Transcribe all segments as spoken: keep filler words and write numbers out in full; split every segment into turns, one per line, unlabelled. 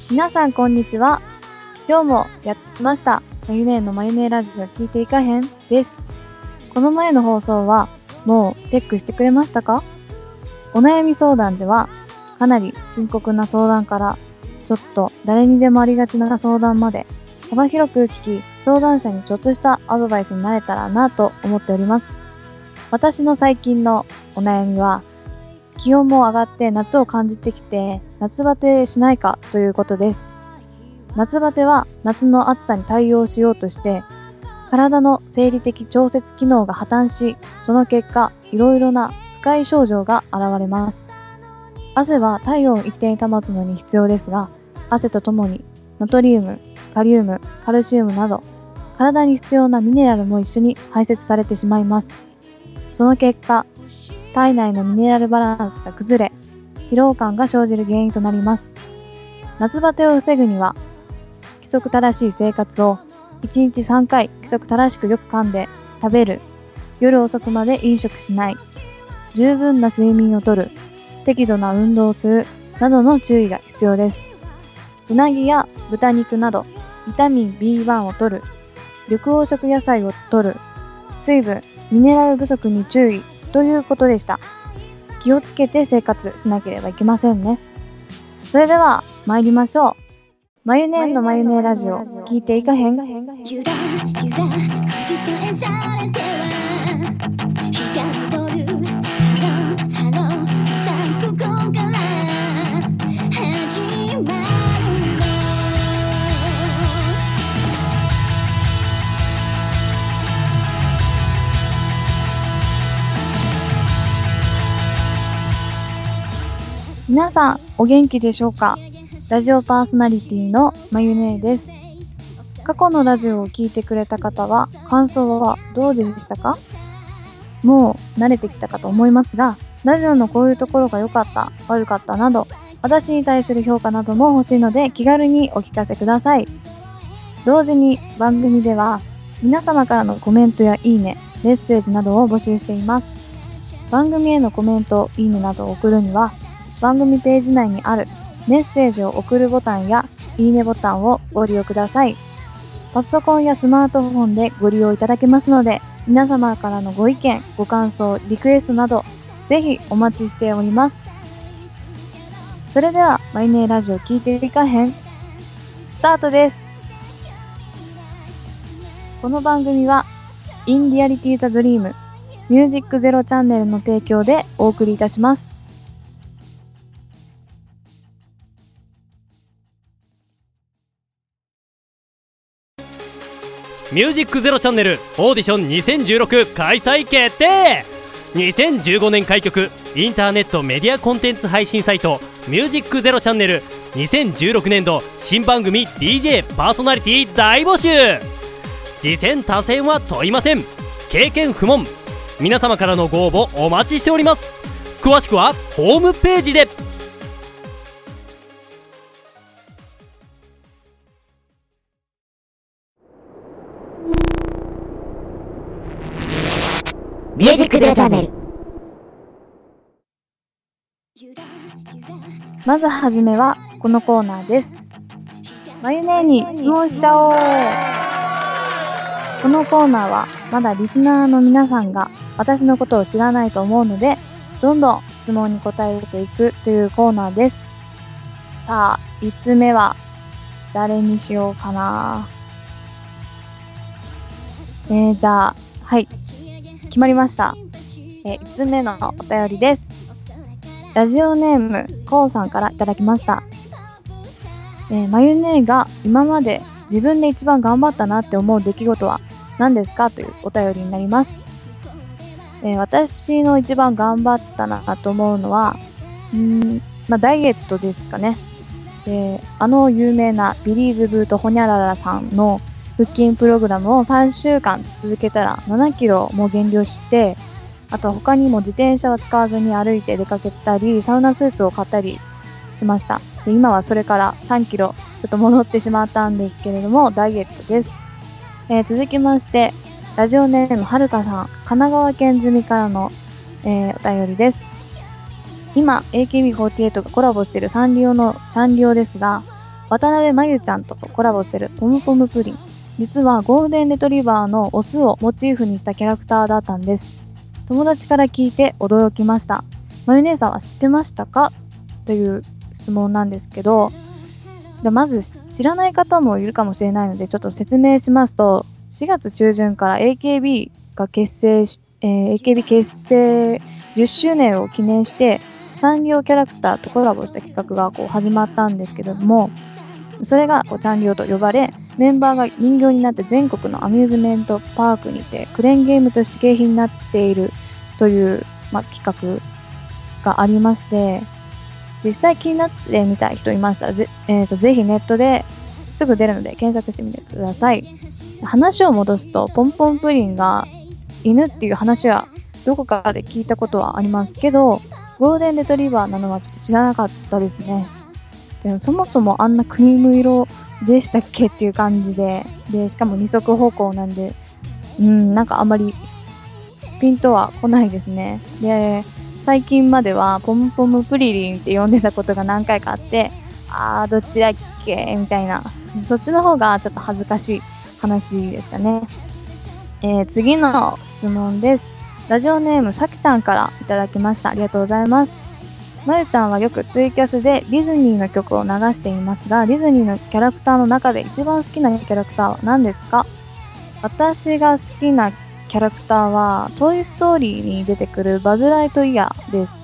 皆さんこんにちは。今日もやってましたまゆねーのまゆねーラジオ聞いていかへんです。この前の放送はもうチェックしてくれましたか？お悩み相談ではかなり深刻な相談からちょっと誰にでもありがちな相談まで幅広く聞き、相談者にちょっとしたアドバイスになれたらなと思っております。私の最近のお悩みは、気温も上がって夏を感じてきて夏バテしないかということです。夏バテは夏の暑さに対応しようとして体の生理的調節機能が破綻し、その結果いろいろな不快症状が現れます。汗は体温を一定に保つのに必要ですが、汗とともにナトリウム、カリウム、カルシウムなど体に必要なミネラルも一緒に排泄されてしまいます。その結果体内のミネラルバランスが崩れ、疲労感が生じる原因となります。夏バテを防ぐには、規則正しい生活をいちにちさんかい規則正しくよく噛んで食べる、夜遅くまで飲食しない、十分な睡眠をとる、適度な運動をするなどの注意が必要です。うなぎや豚肉などビタミン ビーワン をとる、緑黄色野菜をとる、水分、ミネラル不足に注意ということでした。気をつけて生活しなければいけませんね。それでは参りましょう。まゆねーのまゆねーラジオ聞いていかへん。ゆらゆら繰り返されては日が昇る。ハローハローまたここから始まるの。皆さんお元気でしょうか？ラジオパーソナリティのまゆねーです。過去のラジオを聞いてくれた方は感想はどうでしたか？もう慣れてきたかと思いますが、ラジオのこういうところが良かった、悪かったなど私に対する評価なども欲しいので気軽にお聞かせください。同時に番組では皆様からのコメントやいいね、メッセージなどを募集しています。番組へのコメント、いいねなどを送るには番組ページ内にあるメッセージを送るボタンやいいねボタンをご利用ください。パソコンやスマートフォンでご利用いただけますので、皆様からのご意見、ご感想、リクエストなどぜひお待ちしております。それではまゆねーラジオ聞いていかへんスタートです。この番組はインリアリティザドリームミュージックゼロチャンネルの提供でお送りいたします。
ミュージックゼロチャンネルオーディションにせんじゅうろく開催決定。にせんじゅうごねん開局インターネットメディアコンテンツ配信サイトミュージックゼロチャンネルにせんじゅうろくねんど新番組 ディージェー パーソナリティ大募集。次戦他戦は問いません。経験不問。皆様からのご応募お待ちしております。詳しくはホームページで。
ミュージックゼロチャンネル。
まずはじめはこのコーナーです。まゆねーに質問しちゃおう。このコーナーはまだリスナーの皆さんが私のことを知らないと思うので、どんどん質問に答えていくというコーナーです。さあいつつめは誰にしようかな。えー、じゃあはい決まりました。えー、いつつめのお便りです。ラジオネームこうさんからいただきました。えー、まゆねーが今まで自分で一番頑張ったなって思う出来事は何ですかというお便りになります。えー、私の一番頑張ったなと思うのはうーん、まあ、ダイエットですかね。であの有名なビリーズブートホニャララさんの腹筋プログラムをさんしゅうかん続けたらななキロも減量して、あと他にも自転車は使わずに歩いて出かけたりサウナスーツを買ったりしました。で今はそれからさんキロちょっと戻ってしまったんですけれどもダイエットです。えー、続きましてラジオネームはるかさん、神奈川県住みからの、えー、お便りです。今 エーケービーフォーティーエイト がコラボしているサンリオのサンリオですが、 渡辺真由ちゃんとコラボしてるポムポムプリン。実はゴールデンレトリバーのオスをモチーフにしたキャラクターだったんです。友達から聞いて驚きました。まゆ姉さんは知ってましたかという質問なんですけど、でまず知らない方もいるかもしれないのでちょっと説明しますと、しがつ中旬から エーケービー が結成し、えー、エーケービー 結成じゅっしゅうねんを記念してサンリオキャラクターとコラボした企画がこう始まったんですけれども、それがこうサンリオと呼ばれ、メンバーが人形になって全国のアミューズメントパークにてクレーンゲームとして景品になっているという、まあ、企画がありまして、実際気になってみたい人いましたら ぜ,、えーと、ぜひネットですぐ出るので検索してみてください。話を戻すと、ポンポンプリンが犬っていう話はどこかで聞いたことはありますけど、ゴールデンレトリバーなのはちょっと知らなかったですね。でもそもそもあんなクリーム色でしたっけっていう感じで、でしかも二足歩行なんで、うんなんかあんまりピンとは来ないですね。で最近まではポムポムプリリンって呼んでたことが何回かあって、あーどっちだっけみたいな、そっちの方がちょっと恥ずかしい話でしたね。えー、次の質問です。ラジオネームさきちゃんからいただきました。ありがとうございます。まゆちゃんはよくツイキャスでディズニーの曲を流していますが、ディズニーのキャラクターの中で一番好きなキャラクターは何ですか？私が好きなキャラクターはトイストーリーに出てくるバズ・ライトイヤーです。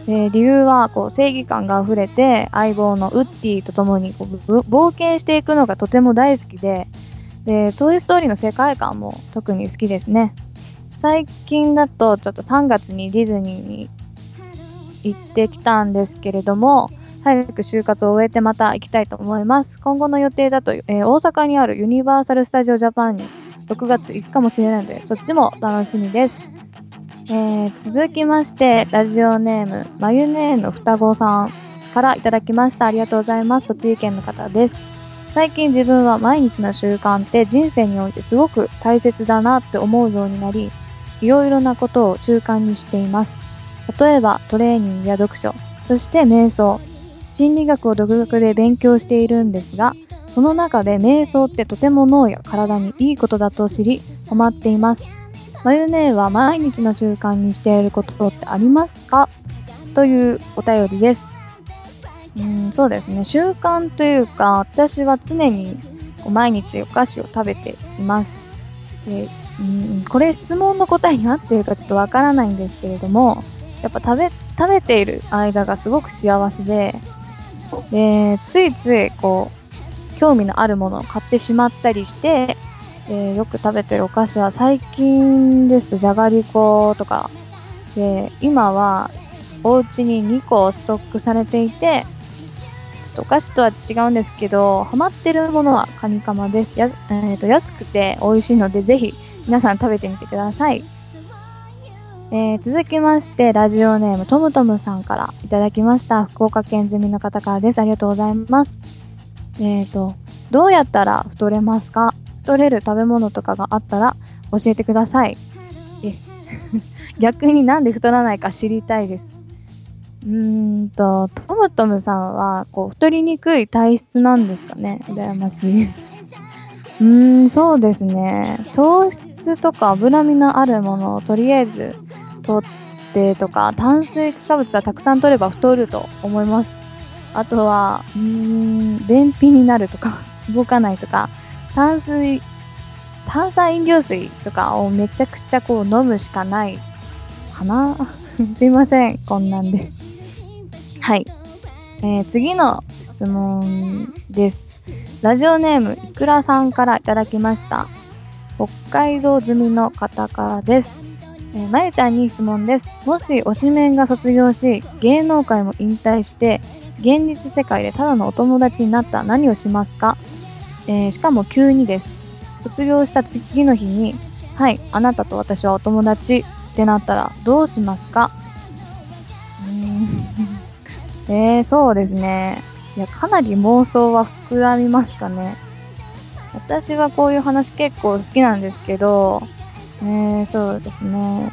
で理由はこう正義感があふれて相棒のウッディと共にこう冒険していくのがとても大好きで、でトイストーリーの世界観も特に好きですね。最近だとちょっとさんがつにディズニーに行ってきたんですけれども、早く就活を終えてまた行きたいと思います。今後の予定だと、えー、大阪にあるユニバーサル・スタジオ・ジャパンにろくがつ行くかもしれないので、そっちも楽しみです。えー、続きまして、ラジオネーム、まゆねーの双子さんからいただきました。ありがとうございます。栃木県の方です。最近自分は毎日の習慣って人生においてすごく大切だなって思うようになり、いろいろなことを習慣にしています。例えばトレーニングや読書、そして瞑想、心理学を独学で勉強しているんですが、その中で瞑想ってとても脳や体にいいことだと知りハマっています。まゆねーは毎日の習慣にしていることってありますか？というお便りです。うん、そうですね。習慣というか、私は常に毎日お菓子を食べています。でうん、これ質問の答えに合っているかちょっとわからないんですけれども、やっぱ食べ食べている間がすごく幸せで、でついついこう興味のあるものを買ってしまったりして、えー、よく食べてるお菓子は最近ですとじゃがりことかで、今はお家ににこストックされていて、お菓子とは違うんですけど、ハマってるものはカニカマです。や、えー、と安くて美味しいのでぜひ皆さん食べてみてください。えー、続きましてラジオネームトムトムさんからいただきました。福岡県住みの方からです。ありがとうございます。えーとどうやったら太れますか？太れる食べ物とかがあったら教えてください。え逆になんで太らないか知りたいです。うーんとトムトムさんはこう太りにくい体質なんですかね。羨ましい。うーんそうですね。糖質とか脂身のあるものをとりあえず取ってとか、炭水化物はたくさん取れば太ると思います。あとはうーん便秘になるとか動かないとか、炭水炭酸飲料水とかをめちゃくちゃこう飲むしかないかなすいませんこんなんではい、えー、次の質問です。ラジオネームいくらさんからいただきました。北海道住みの方からです。えー、まゆちゃんに質問です。もし推しメンが卒業し芸能界も引退して現実世界でただのお友達になったら何をしますか？えー、しかも急にです。卒業した次の日に、はい、あなたと私はお友達ってなったらどうしますか？うーんえー、そうですね。いや、かなり妄想は膨らみますかね。私はこういう話結構好きなんですけど、えー、そうですね。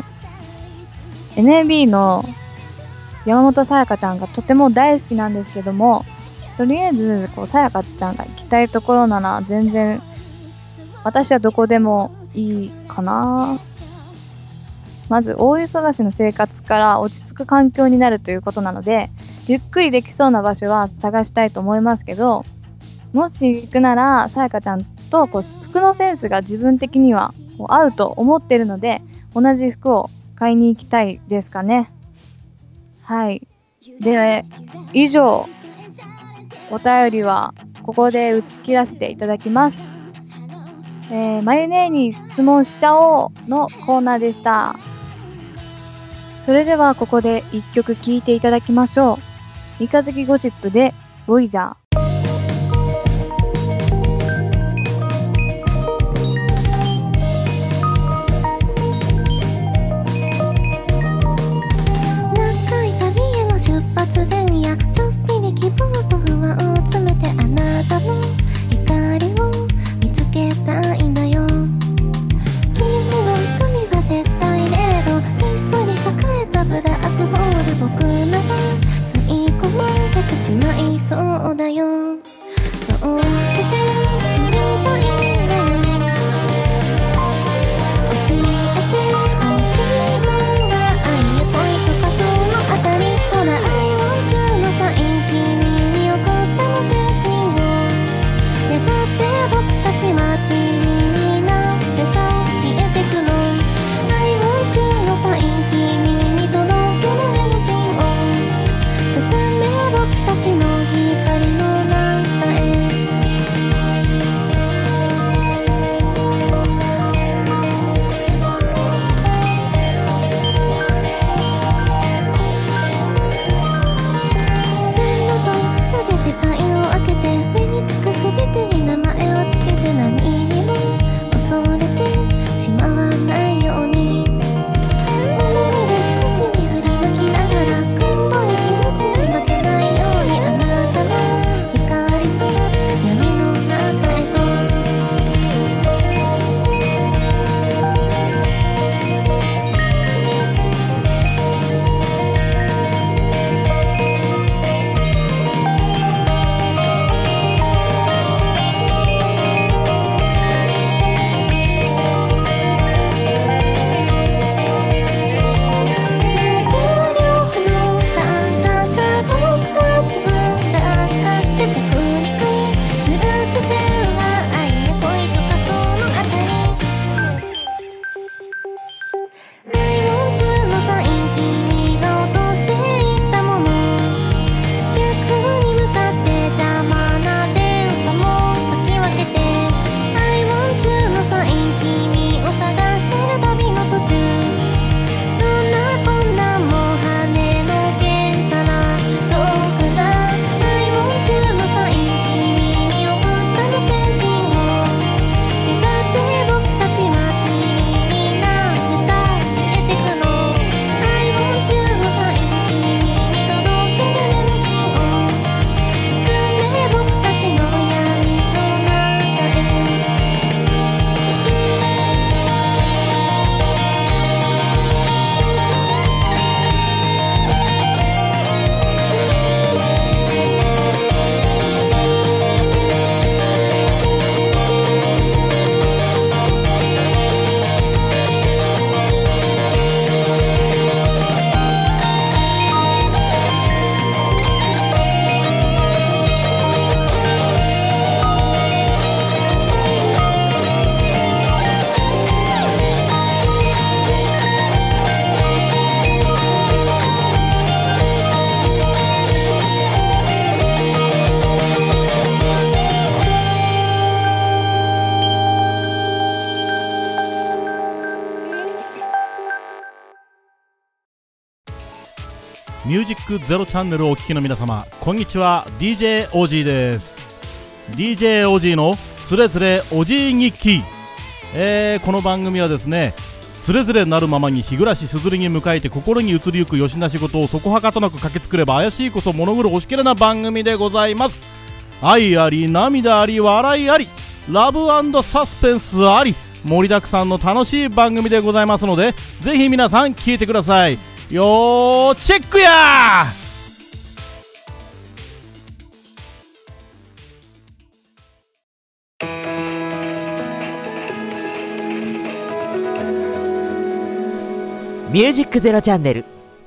エヌエービー の山本さやかちゃんがとても大好きなんですけども、 とりあえずこうさやかちゃんが行きたいところなら全然私はどこでもいいかな。まず大忙しの生活から落ち着く環境になるということなので、ゆっくりできそうな場所は探したいと思いますけど、もし行くならさやかちゃんとこう服のセンスが自分的にはこう合うと思ってるので、同じ服を買いに行きたいですかね。はい。で、以上、お便りはここで打ち切らせていただきます。えー、まゆねーに質問しちゃおうのコーナーでした。それではここで一曲聴いていただきましょう。三日月ゴシップでボイジャー。
突然やちょっぴり希望と不安を詰めてあなたの光を見つけたいんだよ。君の瞳は絶対零度、ひっそり抱えたブラックホール、僕なら吸い込まれてしまいそうだよ。そうして知りたいんだよ。教えてほしいのが愛や恋とかそのあたり。ほら
ミュージックゼロチャンネルをお聴きの皆様、こんにちは。 ディージェー オージー です。 ディージェー オージー のつれづれおじい日記、えー、この番組はですね、つれづれなるままに日暮らしすずりに迎えて心に移りゆくよしな仕事をそこはかとなく駆けつくれば怪しいこそ物黒おしきれな番組でございます。愛あり涙あり笑いありラブ&サスペンスあり盛りだくさんの楽しい番組でございますので、ぜひ皆さん聞いてください。よーチェックやー。
ミュージックゼロチャンネル。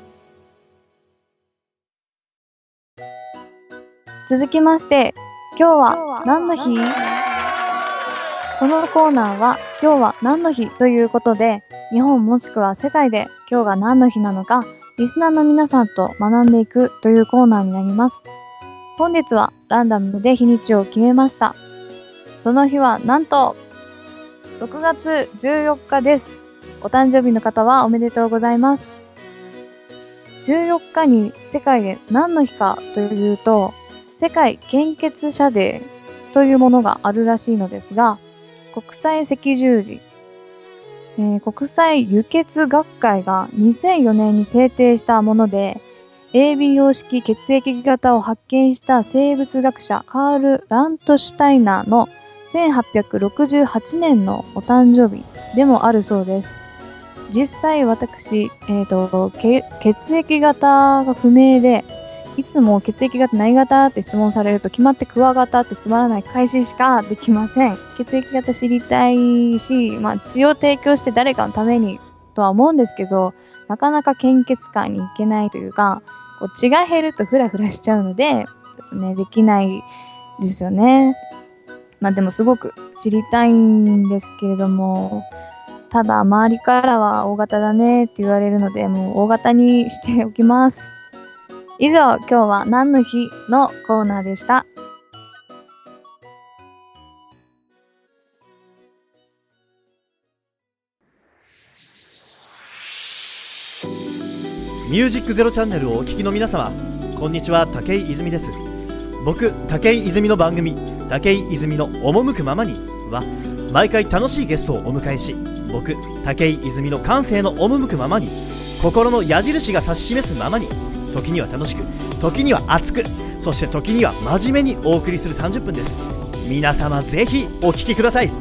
続きまして、今日は何の日？このコーナーは今日は何の日ということで、日本もしくは世界で今日が何の日なのか、リスナーの皆さんと学んでいくというコーナーになります。本日はランダムで日にちを決めました。その日はなんとろくがつじゅうよっかです。お誕生日の方はおめでとうございます。じゅうよっかに世界で何の日かというと、世界献血者デーというものがあるらしいのですが、国際赤十字、えー、国際輸血学会がにせんよねんに制定したもので、エービー 様式血液型を発見した生物学者カール・ラントシュタイナーのせんはっぴゃくろくじゅうはちねんのお誕生日でもあるそうです。実際私、えーと、血液型が不明で、いつも血液型何型って質問されると決まってクワ型ってつまらない返ししかできません。血液型知りたいし、まあ血を提供して誰かのためにとは思うんですけど、なかなか献血会に行けないというか、こう血が減るとフラフラしちゃうので、ちょっとね、できないですよね。まあでもすごく知りたいんですけれども、ただ周りからは大型だねって言われるので、もう大型にしておきます。以上、今日は何の日のコーナーでした。
ミュージックゼロチャンネルをお聞きの皆様、こんにちは、武井泉です。僕、武井泉の番組、武井泉の赴くままには、毎回楽しいゲストをお迎えし、僕、武井泉の感性の赴くままに、心の矢印が指し示すままに、時には楽しく、時には熱く、そして時には真面目にお送りするさんじゅっぷんです。皆様ぜひお聞きください。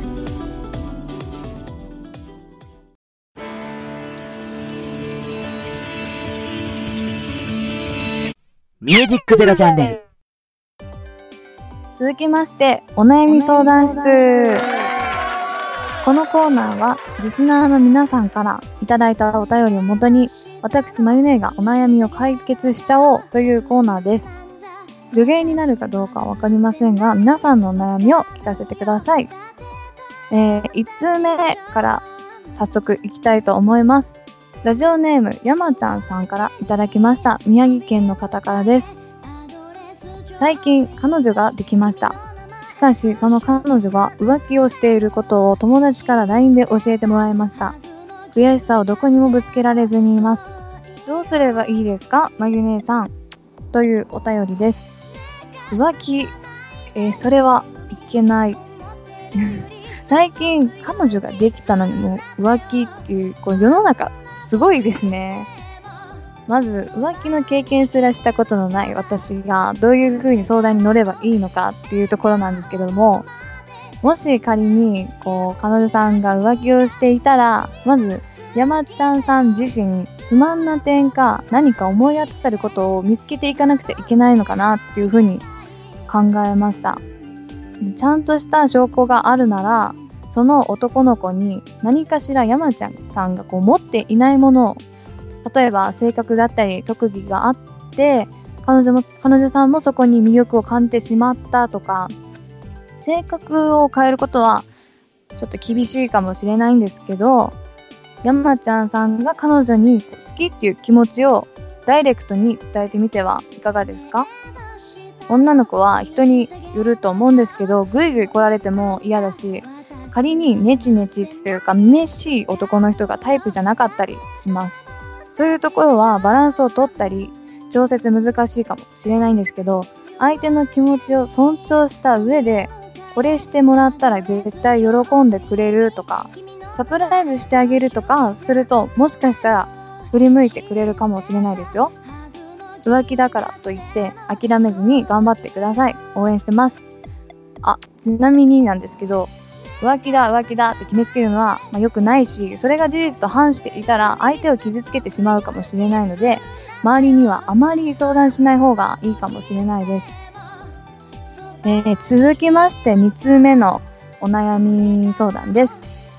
ミュージックゼロチャンネル。
続きまして、お悩み相談室。このコーナーはリスナーの皆さんからいただいたお便りをもとに、私まゆねがお悩みを解決しちゃおうというコーナーです。助言になるかどうかはわかりませんが、皆さんのお悩みを聞かせてください。えー、いちつうめから早速いきたいと思います。ラジオネームやまちゃんさんからいただきました。宮城県の方からです。最近彼女ができました。しかしその彼女が浮気をしていることを友達から ライン で教えてもらいました。悔しさをどこにもぶつけられずにいます。どうすればいいですか、まゆ姉さん、というお便りです。浮気、えー、それはいけない最近彼女ができたのにも浮気っていう、こう世の中すごいですね。まず浮気の経験すらしたことのない私がどういう風に相談に乗ればいいのかっていうところなんですけども、もし仮にこう彼女さんが浮気をしていたら、まず山ちゃんさん自身不満な点か何か思い当たることを見つけていかなくちゃいけないのかなっていう風に考えました。ちゃんとした証拠があるなら、その男の子に何かしら山ちゃんさんがこう持っていないものを、例えば性格だったり特技があって、彼女も彼女さんもそこに魅力を感じてしまったとか、性格を変えることはちょっと厳しいかもしれないんですけど、山ちゃんさんが彼女に好きっていう気持ちをダイレクトに伝えてみてはいかがですか？女の子は人によると思うんですけど、ぐいぐい来られても嫌だし、仮にネチネチというかめしい男の人がタイプじゃなかったりします。そういうところはバランスを取ったり調節難しいかもしれないんですけど、相手の気持ちを尊重した上で、これしてもらったら絶対喜んでくれるとか、サプライズしてあげるとかすると、もしかしたら振り向いてくれるかもしれないですよ。浮気だからといって諦めずに頑張ってください。応援してます。あ、ちなみになんですけど、浮気だ浮気だって決めつけるのは、まあ、良くないし、それが事実と反していたら相手を傷つけてしまうかもしれないので、周りにはあまり相談しない方がいいかもしれないです。えー、続きましてみっつめのお悩み相談です。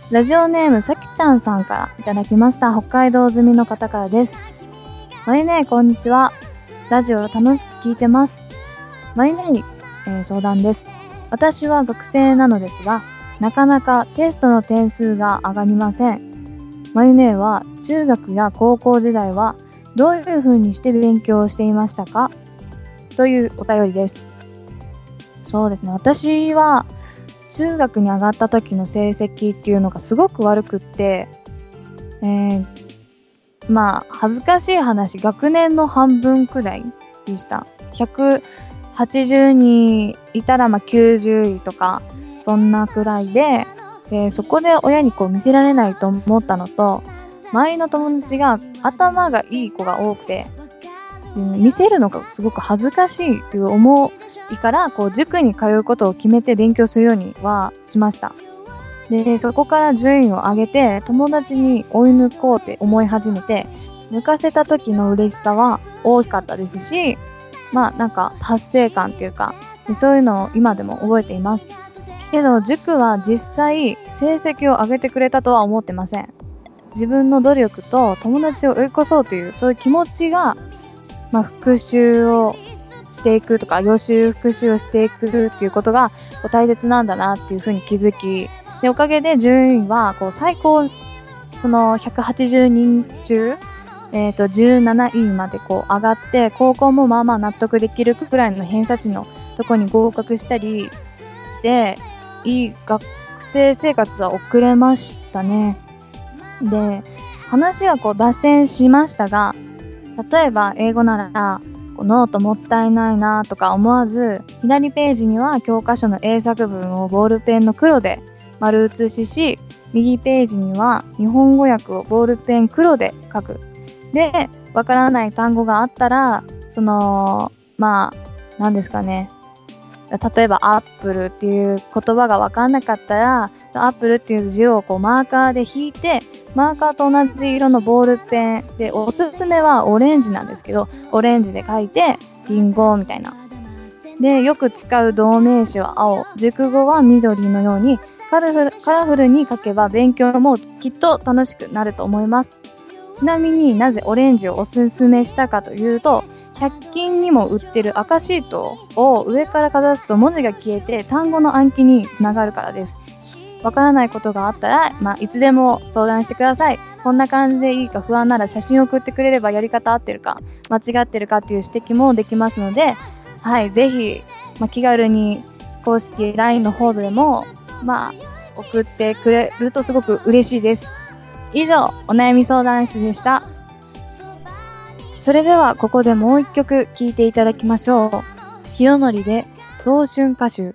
ラジオネームさきちゃんさんからいただきました。北海道済みの方からです。まゆねーこんにちは。ラジオを楽しく聞いてます。まゆねーに、えー、相談です。私は学生なのですが、なかなかテストの点数が上がりません。まゆねーは中学や高校時代はどういう風にして勉強をしていましたか？というお便りです。そうですね。私は中学に上がった時の成績っていうのがすごく悪くって、えー、まあ恥ずかしい話、学年の半分くらいでした。ひゃくはちじゅうにんいたらまあきゅうじゅういとかそんなくらいで、でそこで親にこう見せられないと思ったのと、周りの友達が頭がいい子が多くて、見せるのがすごく恥ずかしいという思いからこう塾に通うことを決めて勉強するようにはしました。でそこから順位を上げて友達に追い抜こうって思い始めて、抜かせた時の嬉しさは大きかったですし、まあなんか達成感っていうか、そういうのを今でも覚えています。けど塾は実際成績を上げてくれたとは思ってません。自分の努力と友達を追い越そうというそういう気持ちが、まあ、復習をしていくとか予習復習をしていくっていうことがこう大切なんだなっていうふうに気づき、でおかげで順位はこう最高そのひゃくはちじゅうにん中、えー、とじゅうなないまでこう上がって、高校もまあまあ納得できるくらいの偏差値のとこに合格したりして、いい学生生活は送れましたね。で話はこう脱線しましたが、例えば英語ならこうノートもったいないなとか思わず、左ページには教科書の英作文をボールペンの黒で丸写しし、右ページには日本語訳をボールペン黒で書く。でわからない単語があったら、そのまあ何ですかね、例えばアップルっていう言葉がわかんなかったら、アップルっていう字をこうマーカーで引いて、マーカーと同じ色のボールペンで、おすすめはオレンジなんですけど、オレンジで書いてリンゴみたいな。でよく使う動名詞は青、熟語は緑のようにカラフル、カラフルに書けば勉強もきっと楽しくなると思います。ちなみになぜオレンジをおすすめしたかというと、ひゃく均にも売ってる赤シートを上からかざすと文字が消えて単語の暗記につながるからです。わからないことがあったら、まあ、いつでも相談してください。こんな感じでいいか不安なら写真を送ってくれればやり方合ってるか間違ってるかっていう指摘もできますので、はい、ぜひ、まあ、気軽に公式 ライン の方でも、まあ、送ってくれるとすごく嬉しいです。以上、お悩み相談室でした。それではここでもう一曲聴いていただきましょう。ひろのりで東春歌集。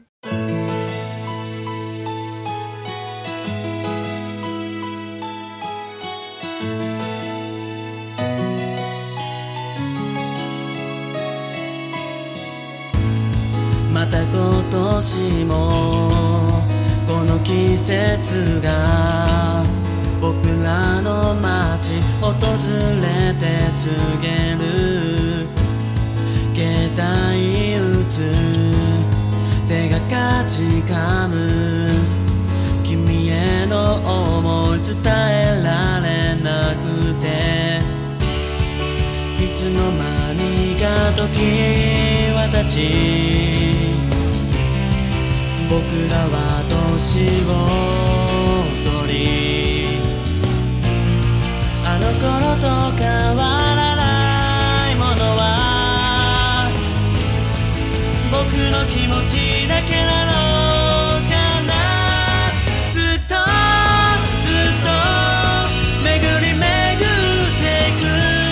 また今年もこの季節が僕らの街訪れて告げる。携帯打つ手がかじかむ、君への思い伝えられなくて、いつの間にか時は経ち、僕らは年を取り、あの頃と変わらないものは僕の気持ちだけなのかな。ずっとずっと巡り巡ってく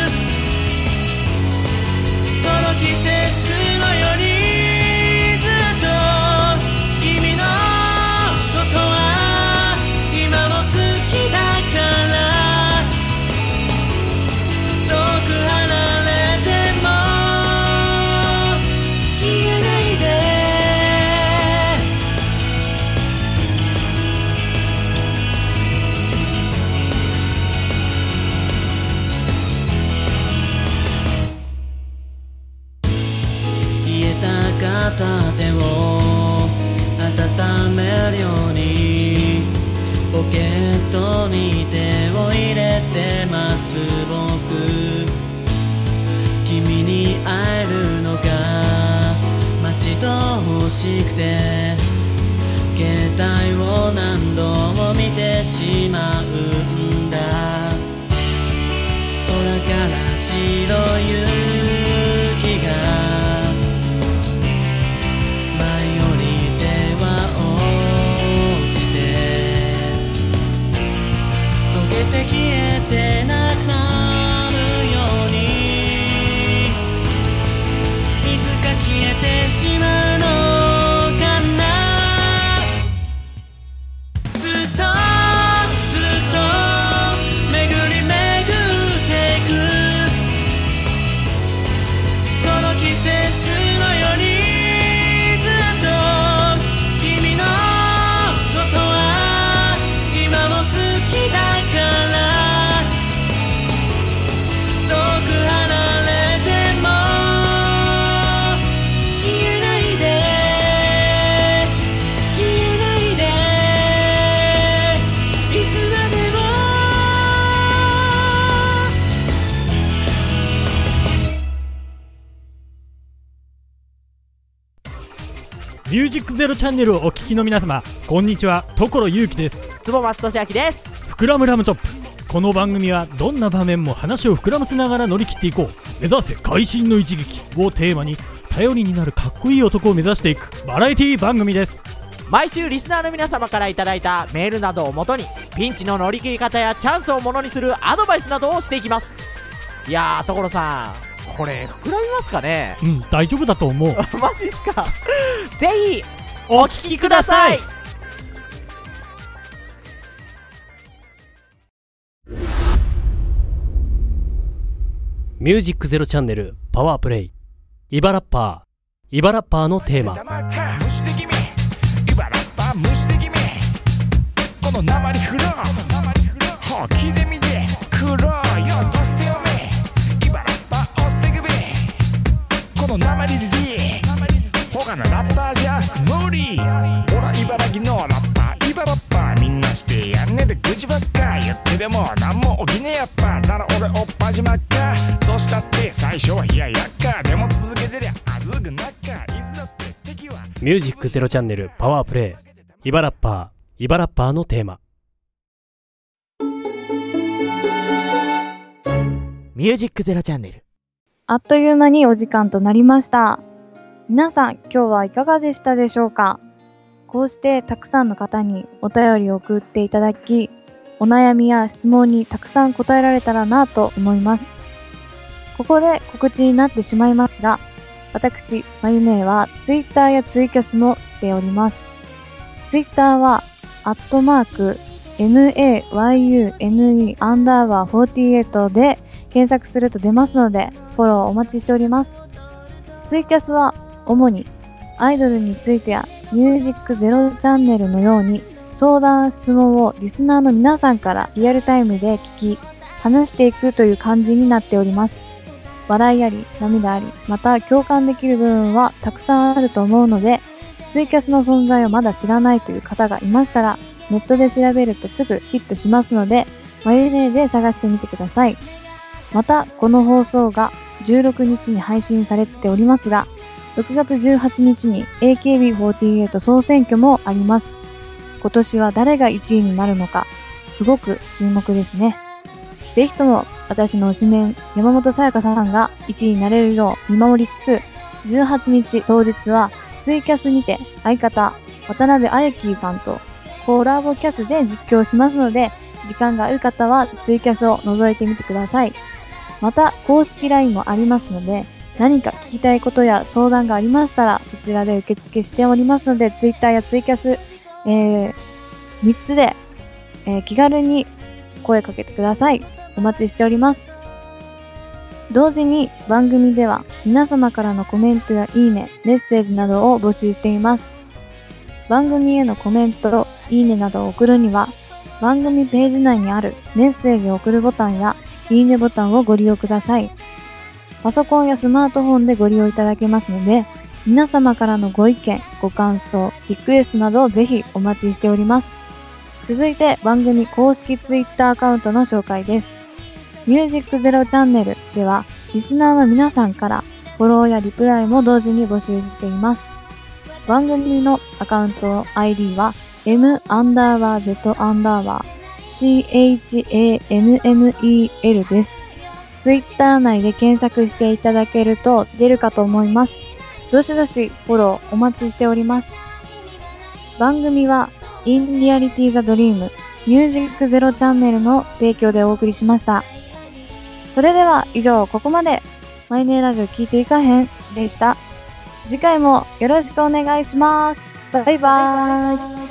この季節のように、ずっと君のことは今も好きだから、遠く離れても消えないで。冷えた片手を温めるようにポケットに手を入れて待つ僕、君に会えるのが待ち遠しくて、携帯を何度も見てしまうんだ。空から白い雪が舞い降りては落ちて、溶けて消えてなくなるように、いつか消えてしまうのかな。ずっとずっと巡り巡ってく、この季節のようにずっと君のことは今も好きだから、遠く離れても消えないで消えないで、いつまでも。
ミュージックゼロチャンネルをお聞きの皆様、こんにちは、所祐樹です。
坪松俊明です。
膨らむラムトップ。この番組はどんな場面も話を膨らませながら乗り切っていこう、目指せ会心の一撃をテーマに、頼りになるかっこいい男を目指していくバラエティ番組です。
毎週リスナーの皆様からいただいたメールなどをもとに、ピンチの乗り切り方やチャンスをものにするアドバイスなどをしていきます。いやー、所さん、これ膨らみますかね。
うん、大丈夫だと思う。
マジっすか。ぜひお聞きください。
ミュージックゼロチャンネルパワープレイ、イバラッパー、イバラッパーのテーマ。
無視で気味、イバラッパー無視で気味、この鉛フロー、ほう聞いてみて、黒いよとしてよめ、イバラッパー押してくべ、この鉛リリー、他のラッパーじゃ無理、ほら茨城のラッパー、イバラッパーみんなしてやんねで愚痴ばっか言ってでもなんも起きねえやっぱ、なら俺おっぱじまっか、どうしたって最初は冷ややっか、でも続けてりゃあずぐなっか、いつだって敵は。
ミュージックゼロチャンネルパワープレイ、イバラッパー、イバラッパーのテーマ。
ミュージックゼロチャンネル。
あっという間にお時間となりました。皆さん、今日はいかがでしたでしょうか。こうしてたくさんの方にお便りを送っていただき、お悩みや質問にたくさん答えられたらなと思います。ここで告知になってしまいますが、私、まゆねはツイッターやツイキャスもしております。ツイッターは、アットマーク、ナマユネアンダーバーフォーティーエイトで検索すると出ますので、フォローお待ちしております。ツイキャスは、主にアイドルについてやミュージックゼロチャンネルのように相談質問をリスナーの皆さんからリアルタイムで聞き話していくという感じになっております。笑いあり涙あり、また共感できる部分はたくさんあると思うので、ツイキャスの存在をまだ知らないという方がいましたら、ネットで調べるとすぐヒットしますので、マユネで探してみてください。またこの放送がじゅうろくにちに配信されておりますが、ろくがつじゅうはちにちに エーケービーフォーティーエイト 総選挙もあります。今年は誰がいちいになるのか、すごく注目ですね。ぜひとも私の推しメン山本さやかさんがいちいになれるよう見守りつつ、じゅうはちにち当日はツイキャスにて相方渡辺あゆきさんとコラボキャスで実況しますので、時間がある方はツイキャスを覗いてみてください。また公式 ライン もありますので、何か聞きたいことや相談がありましたら、そちらで受付しておりますので、Twitter やツイキャス、えー、みっつで、えー、気軽に声かけてください。お待ちしております。同時に番組では皆様からのコメントやいいね、メッセージなどを募集しています。番組へのコメント、いいねなどを送るには、番組ページ内にあるメッセージを送るボタンやいいねボタンをご利用ください。パソコンやスマートフォンでご利用いただけますので、皆様からのご意見、ご感想、リクエストなどをぜひお待ちしております。 続いて番組公式ツイッターアカウントの紹介です。ミュージックゼロチャンネルでは、リスナーの皆さんからフォローやリプライも同時に募集しています。番組のアカウント アイディー は m アンダーバー z アンダーバー chanel です。ツイッター内で検索していただけると出るかと思います。どしどしフォローお待ちしております。番組は In Reality the Dream ミュージックゼロチャンネルの提供でお送りしました。それでは以上ここまでマイネーラジオ聞いていかへんでした。次回もよろしくお願いします。バイバーイ。